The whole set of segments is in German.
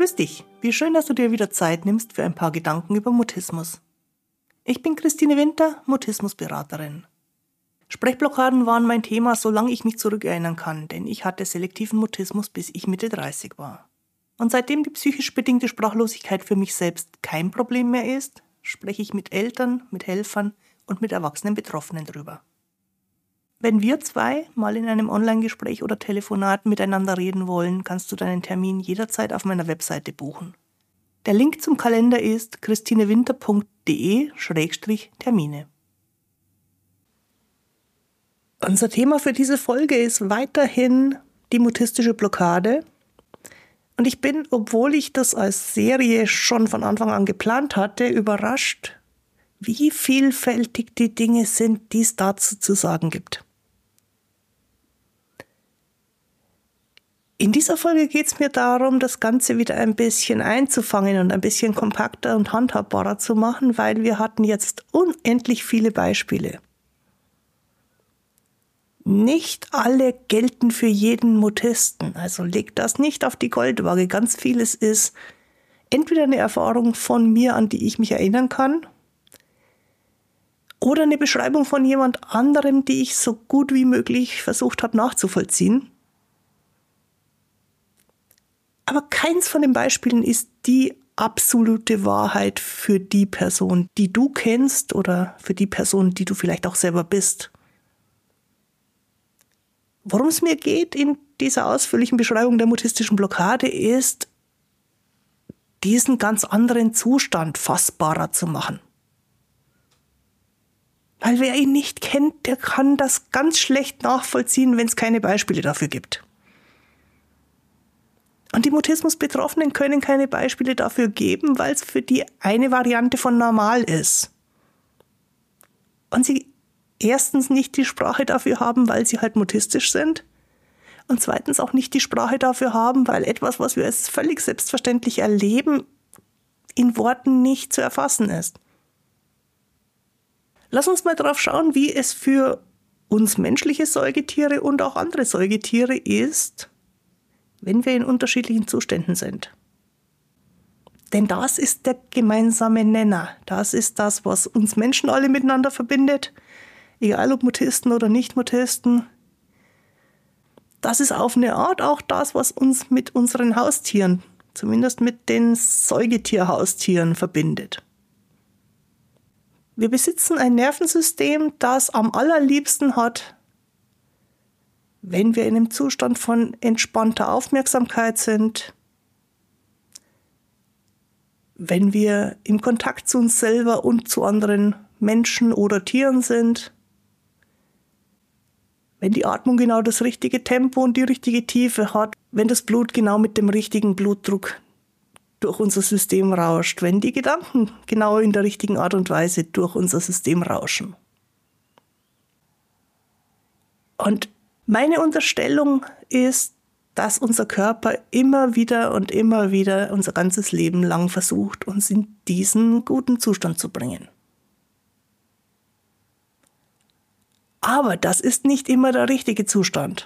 Grüß dich, wie schön, dass du dir wieder Zeit nimmst für ein paar Gedanken über Mutismus. Ich bin Christine Winter, Mutismusberaterin. Sprechblockaden waren mein Thema, solange ich mich zurückerinnern kann, denn ich hatte selektiven Mutismus, bis ich Mitte 30 war. Und seitdem die psychisch bedingte Sprachlosigkeit für mich selbst kein Problem mehr ist, spreche ich mit Eltern, mit Helfern und mit erwachsenen Betroffenen drüber. Wenn wir zwei mal in einem Online-Gespräch oder Telefonat miteinander reden wollen, kannst du deinen Termin jederzeit auf meiner Webseite buchen. Der Link zum Kalender ist christinewinter.de/Termine. Unser Thema für diese Folge ist weiterhin die mutistische Blockade. Und ich bin, obwohl ich das als Serie schon von Anfang an geplant hatte, überrascht, wie vielfältig die Dinge sind, die es dazu zu sagen gibt. In dieser Folge geht es mir darum, das Ganze wieder ein bisschen einzufangen und ein bisschen kompakter und handhabbarer zu machen, weil wir hatten jetzt unendlich viele Beispiele. Nicht alle gelten für jeden Mutisten, also leg das nicht auf die Goldwaage. Ganz vieles ist entweder eine Erfahrung von mir, an die ich mich erinnern kann, oder eine Beschreibung von jemand anderem, die ich so gut wie möglich versucht habe nachzuvollziehen. Aber keins von den Beispielen ist die absolute Wahrheit für die Person, die du kennst oder für die Person, die du vielleicht auch selber bist. Worum es mir geht in dieser ausführlichen Beschreibung der mutistischen Blockade ist, diesen ganz anderen Zustand fassbarer zu machen. Weil wer ihn nicht kennt, der kann das ganz schlecht nachvollziehen, wenn es keine Beispiele dafür gibt. Und die Mutismus-Betroffenen können keine Beispiele dafür geben, weil es für die eine Variante von normal ist. Und sie erstens nicht die Sprache dafür haben, weil sie halt mutistisch sind. Und zweitens auch nicht die Sprache dafür haben, weil etwas, was wir als völlig selbstverständlich erleben, in Worten nicht zu erfassen ist. Lass uns mal drauf schauen, wie es für uns menschliche Säugetiere und auch andere Säugetiere ist, wenn wir in unterschiedlichen Zuständen sind. Denn das ist der gemeinsame Nenner. Das ist das, was uns Menschen alle miteinander verbindet, egal ob Mutisten oder Nicht-Mutisten. Das ist auf eine Art auch das, was uns mit unseren Haustieren, zumindest mit den Säugetierhaustieren, verbindet. Wir besitzen ein Nervensystem, das am allerliebsten hat, wenn wir in einem Zustand von entspannter Aufmerksamkeit sind, wenn wir im Kontakt zu uns selber und zu anderen Menschen oder Tieren sind, wenn die Atmung genau das richtige Tempo und die richtige Tiefe hat, wenn das Blut genau mit dem richtigen Blutdruck durch unser System rauscht, wenn die Gedanken genau in der richtigen Art und Weise durch unser System rauschen. Und meine Unterstellung ist, dass unser Körper immer wieder unser ganzes Leben lang versucht, uns in diesen guten Zustand zu bringen. Aber das ist nicht immer der richtige Zustand.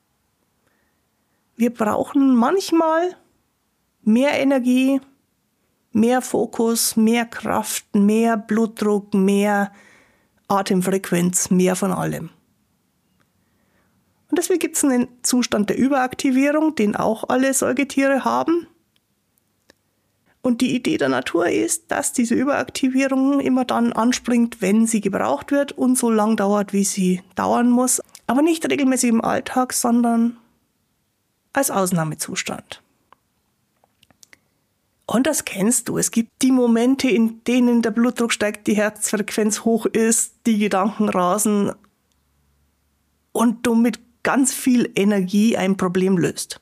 Wir brauchen manchmal mehr Energie, mehr Fokus, mehr Kraft, mehr Blutdruck, mehr Atemfrequenz, mehr von allem. Und deswegen gibt es einen Zustand der Überaktivierung, den auch alle Säugetiere haben. Und die Idee der Natur ist, dass diese Überaktivierung immer dann anspringt, wenn sie gebraucht wird und so lang dauert, wie sie dauern muss. Aber nicht regelmäßig im Alltag, sondern als Ausnahmezustand. Und das kennst du. Es gibt die Momente, in denen der Blutdruck steigt, die Herzfrequenz hoch ist, die Gedanken rasen und du mit ganz viel Energie ein Problem löst.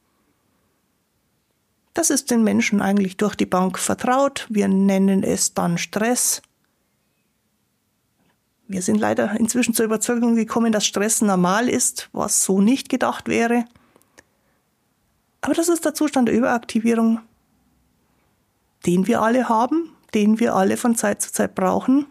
Das ist den Menschen eigentlich durch die Bank vertraut. Wir nennen es dann Stress. Wir sind leider inzwischen zur Überzeugung gekommen, dass Stress normal ist, was so nicht gedacht wäre. Aber das ist der Zustand der Überaktivierung, den wir alle haben, den wir alle von Zeit zu Zeit brauchen,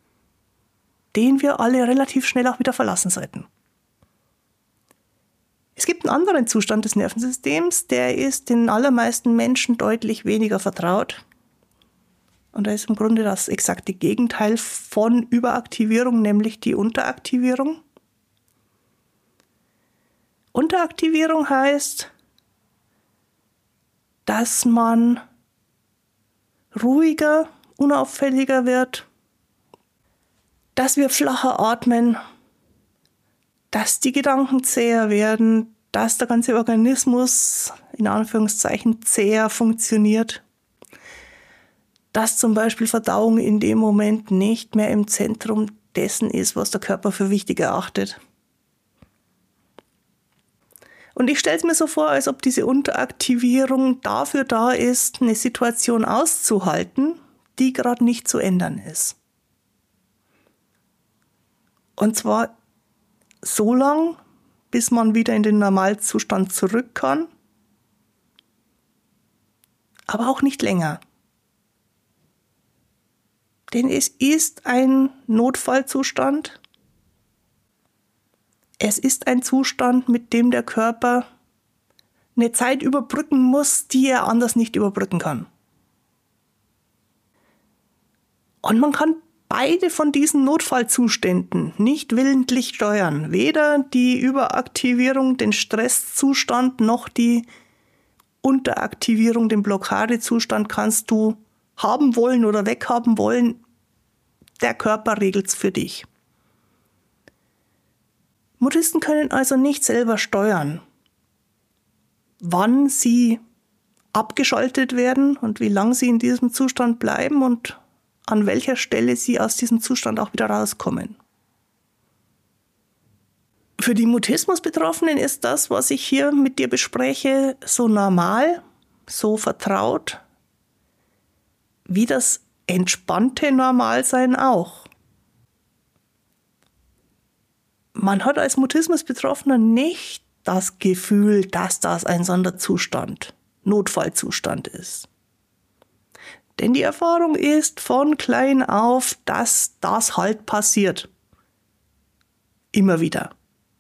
den wir alle relativ schnell auch wieder verlassen sollten. Es gibt einen anderen Zustand des Nervensystems, der ist den allermeisten Menschen deutlich weniger vertraut. Und da ist im Grunde das exakte Gegenteil von Überaktivierung, nämlich die Unteraktivierung. Unteraktivierung heißt, dass man ruhiger, unauffälliger wird, dass wir flacher atmen, dass die Gedanken zäher werden, dass der ganze Organismus in Anführungszeichen zäher funktioniert, dass zum Beispiel Verdauung in dem Moment nicht mehr im Zentrum dessen ist, was der Körper für wichtig erachtet. Und ich stelle es mir so vor, als ob diese Unteraktivierung dafür da ist, eine Situation auszuhalten, die gerade nicht zu ändern ist. Und zwar so lang, bis man wieder in den Normalzustand zurück kann, aber auch nicht länger. Denn es ist ein Notfallzustand. Es ist ein Zustand, mit dem der Körper eine Zeit überbrücken muss, die er anders nicht überbrücken kann. Und man kann beide von diesen Notfallzuständen nicht willentlich steuern. Weder die Überaktivierung, den Stresszustand, noch die Unteraktivierung, den Blockadezustand kannst du haben wollen oder weghaben wollen. Der Körper regelt es für dich. Mutisten können also nicht selber steuern, wann sie abgeschaltet werden und wie lange sie in diesem Zustand bleiben und an welcher Stelle sie aus diesem Zustand auch wieder rauskommen. Für die Mutismus-Betroffenen ist das, was ich hier mit dir bespreche, so normal, so vertraut, wie das entspannte Normalsein auch. Man hat als Mutismus-Betroffener nicht das Gefühl, dass das ein Sonderzustand, Notfallzustand ist. Denn die Erfahrung ist von klein auf, dass das halt passiert. Immer wieder.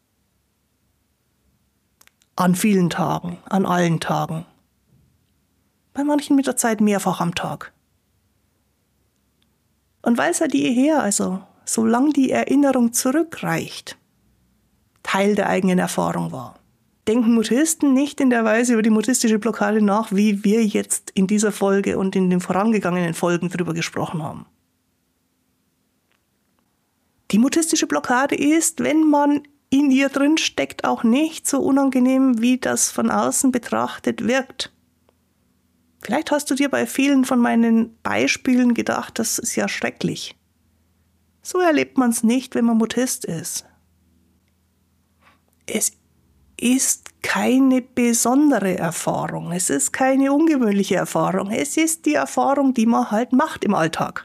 An vielen Tagen, an allen Tagen. Bei manchen mit der Zeit mehrfach am Tag. Und weil seit jeher, also solange die Erinnerung zurückreicht, Teil der eigenen Erfahrung war, denken Mutisten nicht in der Weise über die mutistische Blockade nach, wie wir jetzt in dieser Folge und in den vorangegangenen Folgen darüber gesprochen haben. Die mutistische Blockade ist, wenn man in ihr drin steckt, auch nicht so unangenehm, wie das von außen betrachtet wirkt. Vielleicht hast du dir bei vielen von meinen Beispielen gedacht, das ist ja schrecklich. So erlebt man es nicht, wenn man Mutist ist. Es ist keine besondere Erfahrung, es ist keine ungewöhnliche Erfahrung, es ist die Erfahrung, die man halt macht im Alltag.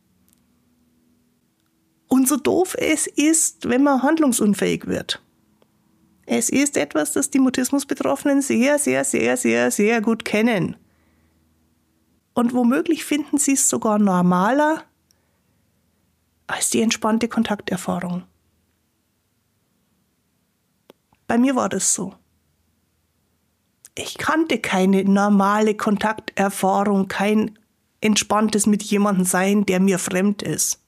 Und so doof es ist, wenn man handlungsunfähig wird. Es ist etwas, das die Mutismus-Betroffenen sehr, sehr, sehr, sehr, sehr gut kennen. Und womöglich finden sie es sogar normaler als die entspannte Kontakterfahrung. Bei mir war das so. Ich kannte keine normale Kontakterfahrung, kein entspanntes mit jemandem sein, der mir fremd ist.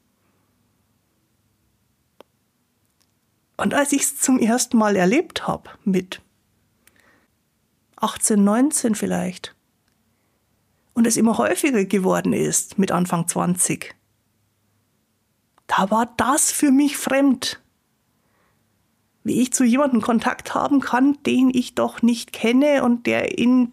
Und als ich es zum ersten Mal erlebt habe, mit 18, 19 vielleicht, und es immer häufiger geworden ist, mit Anfang 20, da war das für mich fremd. Wie ich zu jemandem Kontakt haben kann, den ich doch nicht kenne und der in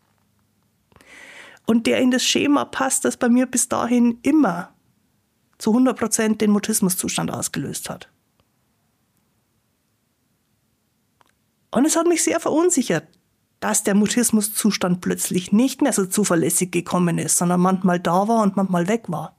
das Schema passt, das bei mir bis dahin immer zu 100% den Mutismuszustand ausgelöst hat. Und es hat mich sehr verunsichert, dass der Mutismuszustand plötzlich nicht mehr so zuverlässig gekommen ist, sondern manchmal da war und manchmal weg war.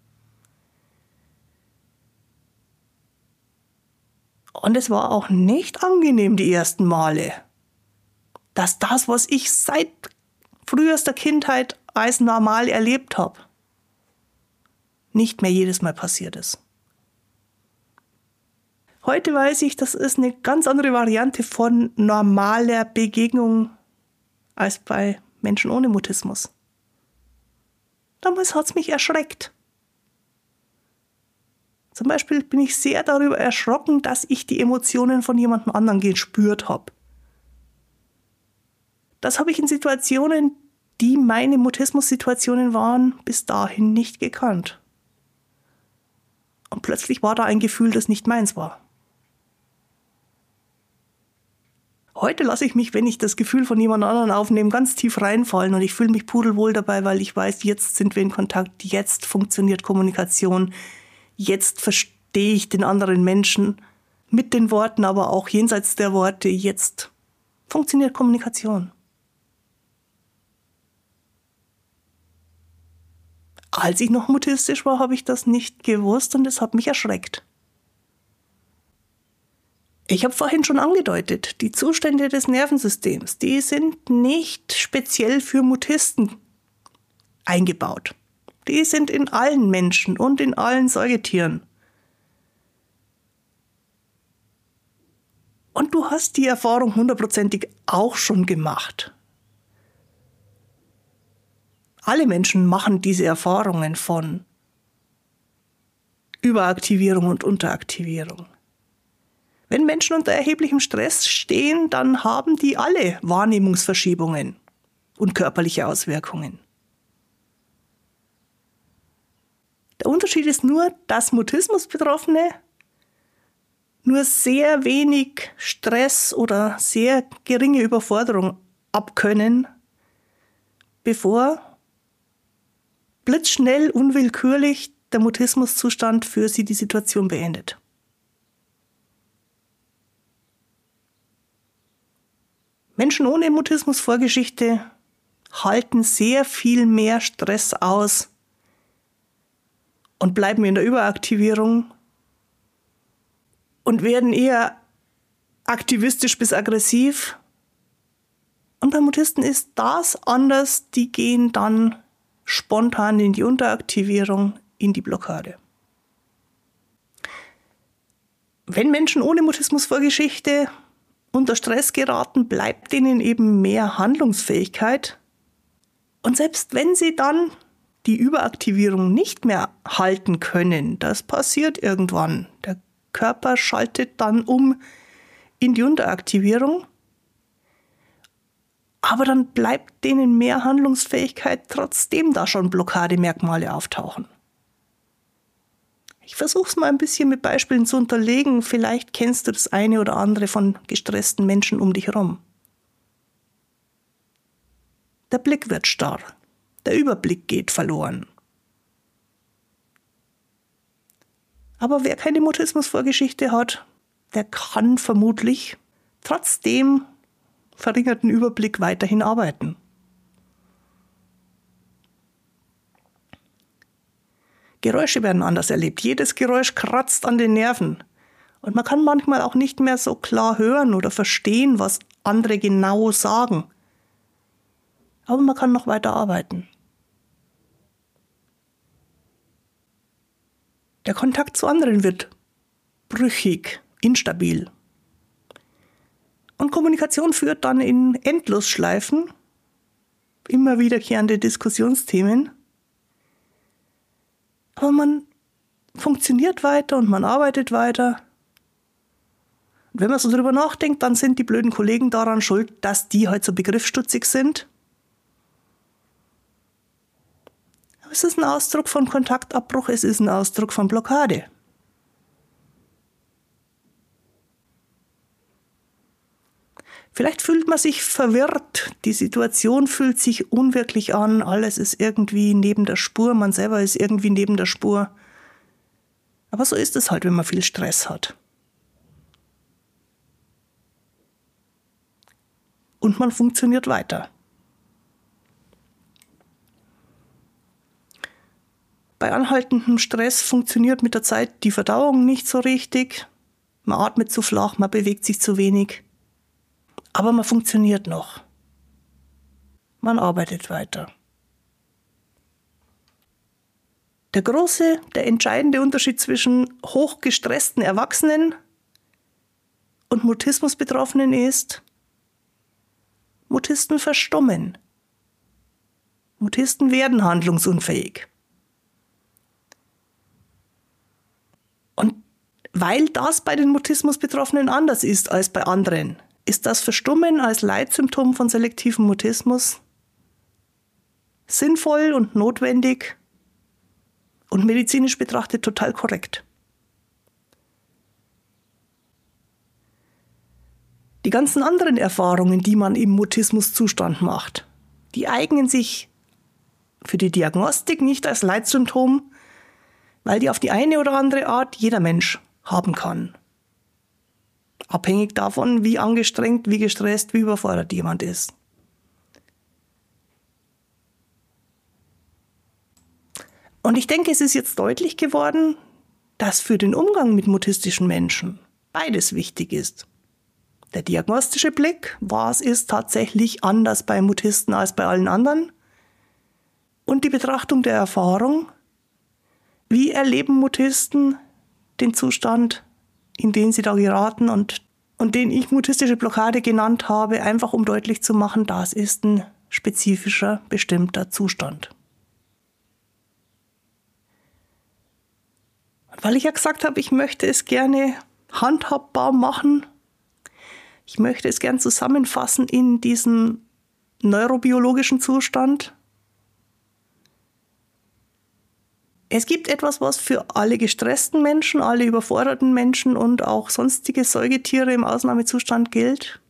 Und es war auch nicht angenehm die ersten Male, dass das, was ich seit frühester Kindheit als normal erlebt habe, nicht mehr jedes Mal passiert ist. Heute weiß ich, das ist eine ganz andere Variante von normaler Begegnung als bei Menschen ohne Mutismus. Damals hat es mich erschreckt. Zum Beispiel bin ich sehr darüber erschrocken, dass ich die Emotionen von jemandem anderen gespürt habe. Das habe ich in Situationen, die meine Mutismus-Situationen waren, bis dahin nicht gekannt. Und plötzlich war da ein Gefühl, das nicht meins war. Heute lasse ich mich, wenn ich das Gefühl von jemand anderem aufnehme, ganz tief reinfallen und ich fühle mich pudelwohl dabei, weil ich weiß, jetzt sind wir in Kontakt, jetzt funktioniert Kommunikation, jetzt verstehe ich den anderen Menschen mit den Worten, aber auch jenseits der Worte, jetzt funktioniert Kommunikation. Als ich noch mutistisch war, habe ich das nicht gewusst und es hat mich erschreckt. Ich habe vorhin schon angedeutet, die Zustände des Nervensystems, die sind nicht speziell für Mutisten eingebaut. Die sind in allen Menschen und in allen Säugetieren. Und du hast die Erfahrung hundertprozentig auch schon gemacht. Alle Menschen machen diese Erfahrungen von Überaktivierung und Unteraktivierung. Wenn Menschen unter erheblichem Stress stehen, dann haben die alle Wahrnehmungsverschiebungen und körperliche Auswirkungen. Der Unterschied ist nur, dass Mutismus-Betroffene nur sehr wenig Stress oder sehr geringe Überforderung abkönnen, bevor blitzschnell, unwillkürlich der Mutismuszustand für sie die Situation beendet. Menschen ohne Mutismus-Vorgeschichte halten sehr viel mehr Stress aus und bleiben in der Überaktivierung und werden eher aktivistisch bis aggressiv. Und bei Mutisten ist das anders, die gehen dann spontan in die Unteraktivierung, in die Blockade. Wenn Menschen ohne Mutismus-Vorgeschichte unter Stress geraten, bleibt ihnen eben mehr Handlungsfähigkeit. Und selbst wenn sie dann die Überaktivierung nicht mehr halten können, das passiert irgendwann. Der Körper schaltet dann um in die Unteraktivierung. Aber dann bleibt denen mehr Handlungsfähigkeit, trotzdem da schon Blockademerkmale auftauchen. Ich versuche es mal ein bisschen mit Beispielen zu unterlegen. Vielleicht kennst du das eine oder andere von gestressten Menschen um dich herum. Der Blick wird starr. Der Überblick geht verloren. Aber wer keine Mutismus-Vorgeschichte hat, der kann vermutlich trotzdem verringerten Überblick weiterhin arbeiten. Geräusche werden anders erlebt. Jedes Geräusch kratzt an den Nerven. Und man kann manchmal auch nicht mehr so klar hören oder verstehen, was andere genau sagen. Aber man kann noch weiter arbeiten. Der Kontakt zu anderen wird brüchig, instabil. Und Kommunikation führt dann in Endlosschleifen, immer wiederkehrende Diskussionsthemen. Aber man funktioniert weiter und man arbeitet weiter. Und wenn man so drüber nachdenkt, dann sind die blöden Kollegen daran schuld, dass die halt so begriffsstutzig sind. Aber es ist ein Ausdruck von Kontaktabbruch, es ist ein Ausdruck von Blockade. Vielleicht fühlt man sich verwirrt, die Situation fühlt sich unwirklich an, alles ist irgendwie neben der Spur, man selber ist irgendwie neben der Spur. Aber so ist es halt, wenn man viel Stress hat. Und man funktioniert weiter. Bei anhaltendem Stress funktioniert mit der Zeit die Verdauung nicht so richtig, man atmet zu flach, man bewegt sich zu wenig. Aber man funktioniert noch. Man arbeitet weiter. Der entscheidende Unterschied zwischen hochgestressten Erwachsenen und Mutismus-Betroffenen ist, Mutisten verstummen. Mutisten werden handlungsunfähig. Und weil das bei den Mutismus-Betroffenen anders ist als bei anderen, ist das Verstummen als Leitsymptom von selektivem Mutismus sinnvoll und notwendig und medizinisch betrachtet total korrekt. Die ganzen anderen Erfahrungen, die man im Mutismuszustand macht, die eignen sich für die Diagnostik nicht als Leitsymptom, weil die auf die eine oder andere Art jeder Mensch haben kann. Abhängig davon, wie angestrengt, wie gestresst, wie überfordert jemand ist. Und ich denke, es ist jetzt deutlich geworden, dass für den Umgang mit mutistischen Menschen beides wichtig ist. Der diagnostische Blick, was ist tatsächlich anders bei Mutisten als bei allen anderen? Und die Betrachtung der Erfahrung, wie erleben Mutisten den Zustand, in den sie da geraten und den ich mutistische Blockade genannt habe, einfach um deutlich zu machen, das ist ein spezifischer, bestimmter Zustand. Und weil ich ja gesagt habe, ich möchte es gerne handhabbar machen, ich möchte es gern zusammenfassen in diesen neurobiologischen Zustand. Es gibt etwas, was für alle gestressten Menschen, alle überforderten Menschen und auch sonstige Säugetiere im Ausnahmezustand gilt.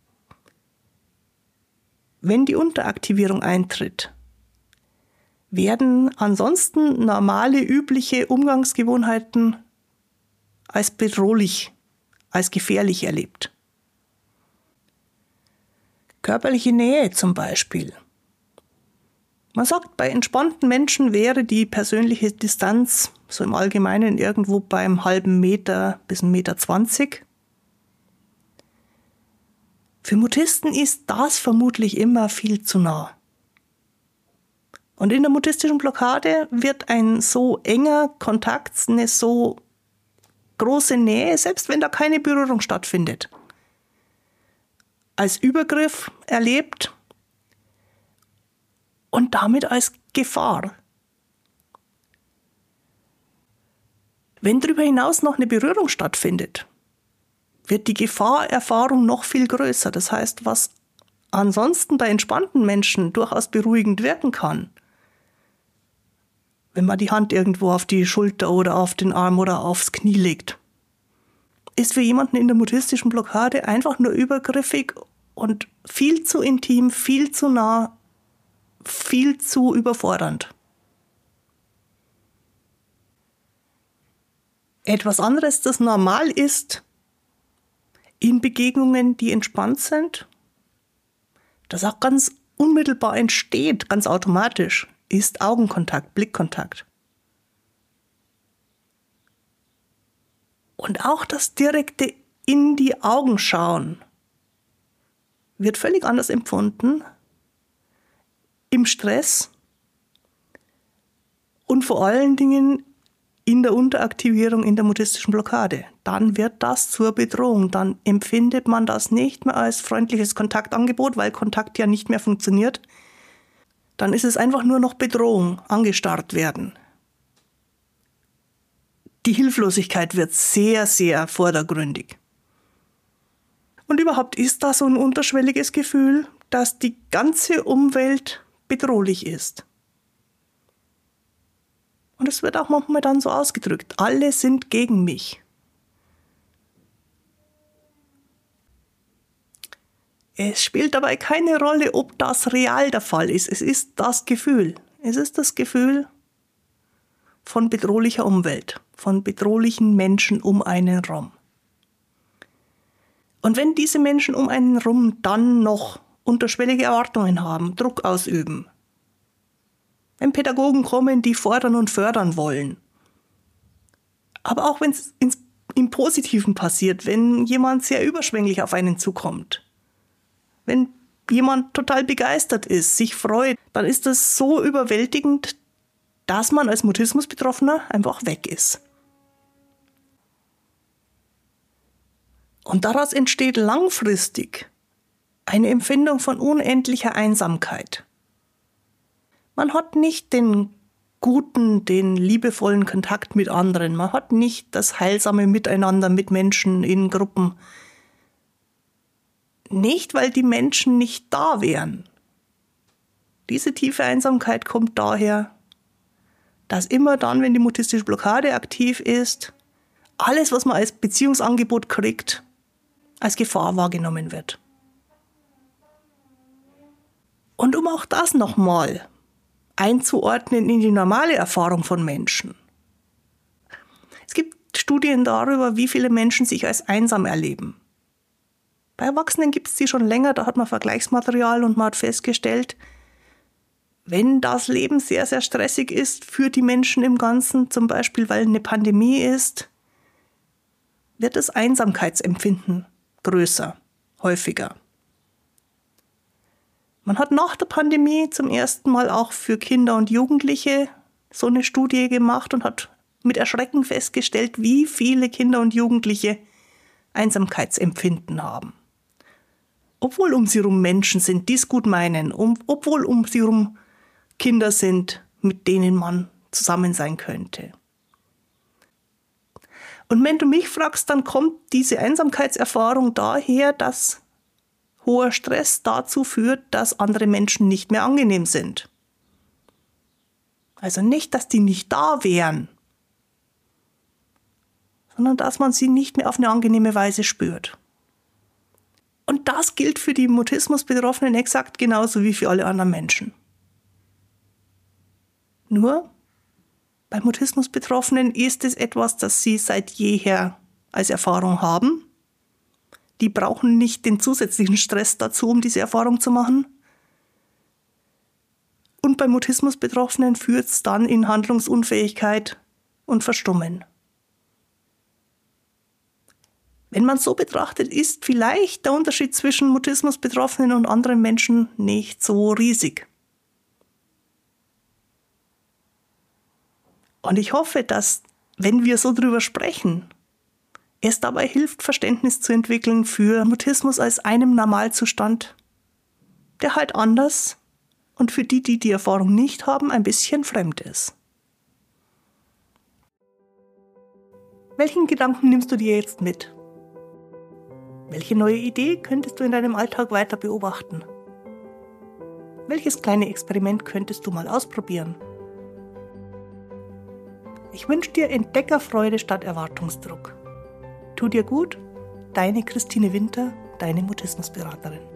Wenn die Unteraktivierung eintritt, werden ansonsten normale, übliche Umgangsgewohnheiten als bedrohlich, als gefährlich erlebt. Körperliche Nähe zum Beispiel. Man sagt, bei entspannten Menschen wäre die persönliche Distanz so im Allgemeinen irgendwo beim halben Meter bis 1,20 Meter. Für Mutisten ist das vermutlich immer viel zu nah. Und in der mutistischen Blockade wird ein so enger Kontakt, eine so große Nähe, selbst wenn da keine Berührung stattfindet, als Übergriff erlebt und damit als Gefahr. Wenn darüber hinaus noch eine Berührung stattfindet, wird die Gefahrerfahrung noch viel größer. Das heißt, was ansonsten bei entspannten Menschen durchaus beruhigend wirken kann, wenn man die Hand irgendwo auf die Schulter oder auf den Arm oder aufs Knie legt, ist für jemanden in der mutistischen Blockade einfach nur übergriffig und viel zu intim, viel zu nah, viel zu überfordernd. Etwas anderes, das normal ist in Begegnungen, die entspannt sind, das auch ganz unmittelbar entsteht, ganz automatisch, ist Augenkontakt, Blickkontakt. Und auch das direkte in die Augen schauen wird völlig anders empfunden im Stress und vor allen Dingen in der Unteraktivierung in der mutistischen Blockade. Dann wird das zur Bedrohung. Dann empfindet man das nicht mehr als freundliches Kontaktangebot, weil Kontakt ja nicht mehr funktioniert. Dann ist es einfach nur noch Bedrohung, angestarrt werden. Die Hilflosigkeit wird sehr, sehr vordergründig. Und überhaupt ist da so ein unterschwelliges Gefühl, dass die ganze Umwelt bedrohlich ist. Und es wird auch manchmal dann so ausgedrückt, alle sind gegen mich. Es spielt dabei keine Rolle, ob das real der Fall ist. Es ist das Gefühl. Es ist das Gefühl von bedrohlicher Umwelt, von bedrohlichen Menschen um einen rum. Und wenn diese Menschen um einen rum dann noch unterschwellige Erwartungen haben, Druck ausüben, wenn Pädagogen kommen, die fordern und fördern wollen, aber auch wenn es im Positiven passiert, wenn jemand sehr überschwänglich auf einen zukommt, wenn jemand total begeistert ist, sich freut, dann ist das so überwältigend, dass man als Mutismusbetroffener einfach weg ist. Und daraus entsteht langfristig eine Empfindung von unendlicher Einsamkeit. Man hat nicht den guten, den liebevollen Kontakt mit anderen. Man hat nicht das heilsame Miteinander mit Menschen in Gruppen. Nicht, weil die Menschen nicht da wären. Diese tiefe Einsamkeit kommt daher, dass immer dann, wenn die mutistische Blockade aktiv ist, alles, was man als Beziehungsangebot kriegt, als Gefahr wahrgenommen wird. Und um auch das nochmal einzuordnen in die normale Erfahrung von Menschen. Es gibt Studien darüber, wie viele Menschen sich als einsam erleben. Bei Erwachsenen gibt es die schon länger, da hat man Vergleichsmaterial und man hat festgestellt, wenn das Leben sehr, sehr stressig ist für die Menschen im Ganzen, zum Beispiel weil eine Pandemie ist, wird das Einsamkeitsempfinden größer, häufiger. Man hat nach der Pandemie zum ersten Mal auch für Kinder und Jugendliche so eine Studie gemacht und hat mit Erschrecken festgestellt, wie viele Kinder und Jugendliche Einsamkeitsempfinden haben. Obwohl um sie herum Menschen sind, die es gut meinen, obwohl um sie herum Kinder sind, mit denen man zusammen sein könnte. Und wenn du mich fragst, dann kommt diese Einsamkeitserfahrung daher, dass hoher Stress dazu führt, dass andere Menschen nicht mehr angenehm sind. Also nicht, dass die nicht da wären, sondern dass man sie nicht mehr auf eine angenehme Weise spürt. Und das gilt für die Mutismus-Betroffenen exakt genauso wie für alle anderen Menschen. Nur, bei Mutismus-Betroffenen ist es etwas, das sie seit jeher als Erfahrung haben. Die brauchen nicht den zusätzlichen Stress dazu, um diese Erfahrung zu machen. Und bei Mutismus-Betroffenen führt es dann in Handlungsunfähigkeit und Verstummen. Wenn man es so betrachtet, ist vielleicht der Unterschied zwischen Mutismus-Betroffenen und anderen Menschen nicht so riesig. Und ich hoffe, dass, wenn wir so drüber sprechen, es dabei hilft, Verständnis zu entwickeln für Mutismus als einem Normalzustand, der halt anders und für die, die die Erfahrung nicht haben, ein bisschen fremd ist. Welchen Gedanken nimmst du dir jetzt mit? Welche neue Idee könntest du in deinem Alltag weiter beobachten? Welches kleine Experiment könntest du mal ausprobieren? Ich wünsche dir Entdeckerfreude statt Erwartungsdruck. Tu dir gut, deine Christine Winter, deine Mutismusberaterin.